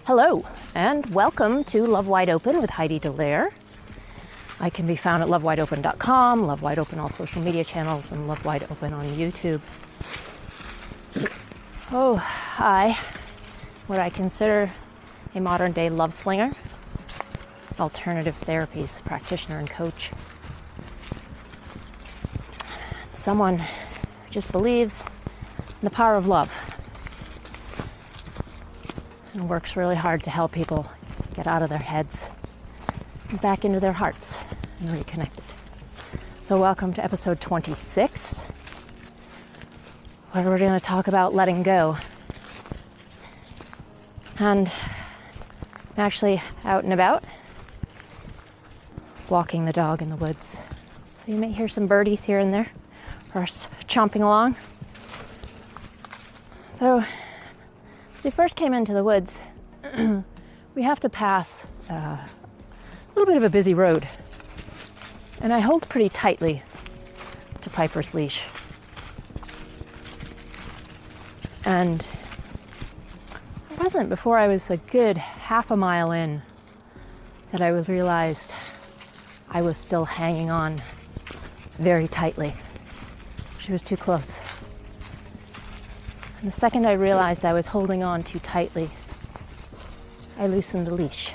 Hello, and welcome to Love Wide Open with Heidi Dallaire. I can be found at lovewideopen.com, Love Wide Open all social media channels, and Love Wide Open on YouTube. Oh, I, what I consider a modern-day love slinger, alternative therapies practitioner and coach. Someone who just believes in the power of love and works really hard to help people get out of their heads and back into their hearts and reconnected. So welcome to episode 26, where we're going to talk about letting go. And I'm actually out and about, walking the dog in the woods. So you may hear some birdies here and there, or us chomping along. So, as we first came into the woods, we have to pass a little bit of a busy road. And I hold pretty tightly to Piper's leash. And it wasn't before I was a good half a mile in that I realized I was still hanging on very tightly. She was too close. And the second I realized I was holding on too tightly, I loosened the leash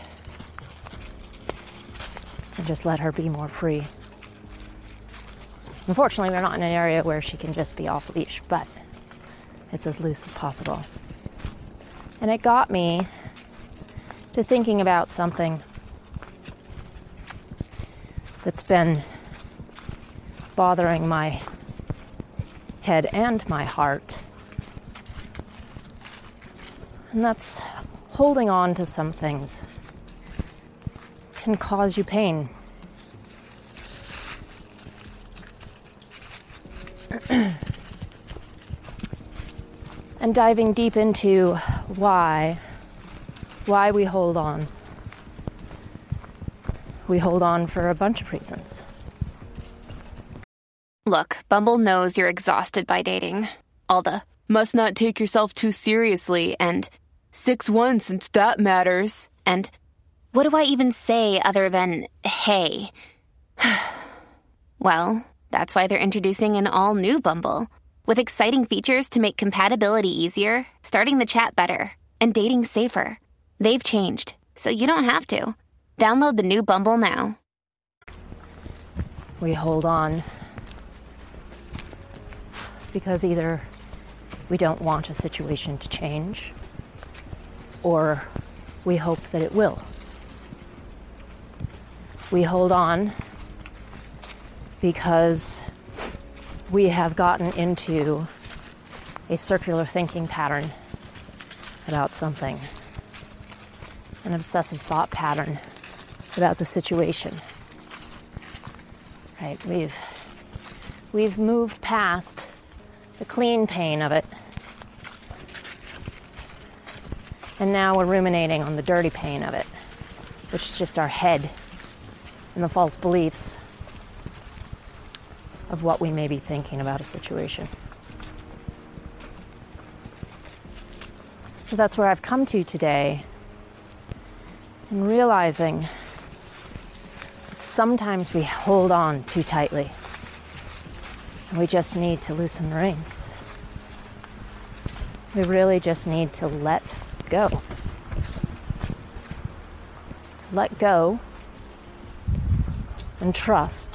and just let her be more free. Unfortunately, we're not in an area where she can just be off leash, but it's as loose as possible. And it got me to thinking about something that's been bothering my head and my heart. And that's holding on to some things can cause you pain. And diving deep into why we hold on. We hold on for a bunch of reasons. Look, Bumble knows you're exhausted by dating. All the must not take yourself too seriously and 6'1" since that matters. And what do I even say other than, hey? Well, that's why they're introducing an all-new Bumble with exciting features to make compatibility easier, starting the chat better, and dating safer. They've changed, so you don't have to. Download the new Bumble now. We hold on because either we don't want a situation to change, or we hope that it will. We hold on because we have gotten into a circular thinking pattern about something, an obsessive thought pattern about the situation. Right? We've moved past the clean pain of it. And now we're ruminating on the dirty pain of it, which is just our head and the false beliefs of what we may be thinking about a situation. So that's where I've come to today, in realizing that sometimes we hold on too tightly and we just need to loosen the reins. We really just need to let go. Let go and trust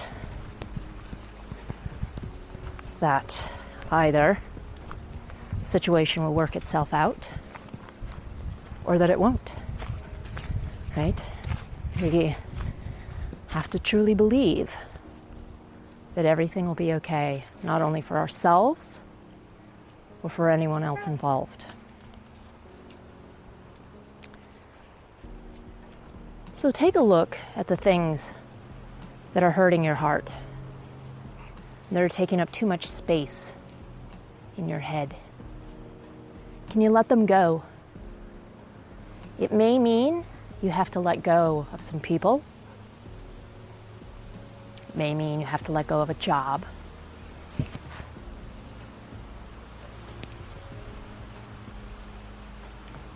that either the situation will work itself out or that it won't. Right? We have to truly believe that everything will be okay, not only for ourselves or for anyone else involved. So take a look at the things that are hurting your heart, that are taking up too much space in your head. Can you let them go? It may mean you have to let go of some people. It may mean you have to let go of a job.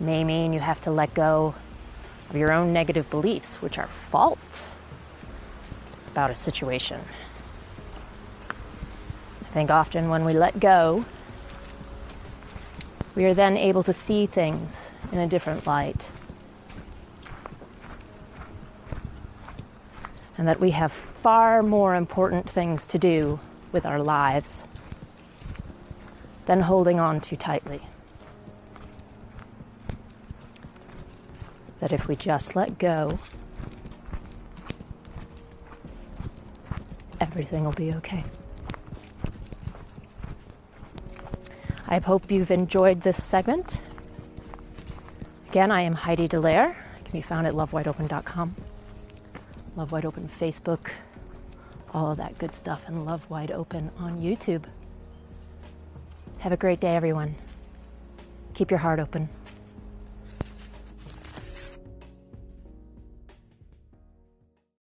may mean you have to let go of your own negative beliefs, which are false about a situation. I think often when we let go, we are then able to see things in a different light. And that we have far more important things to do with our lives than holding on too tightly. That if we just let go, everything will be okay. I hope you've enjoyed this segment. Again, I am Heidi Dallaire. I can be found at lovewideopen.com. Love Wide Open Facebook, all of that good stuff, and Love Wide Open on YouTube. Have a great day, everyone. Keep your heart open.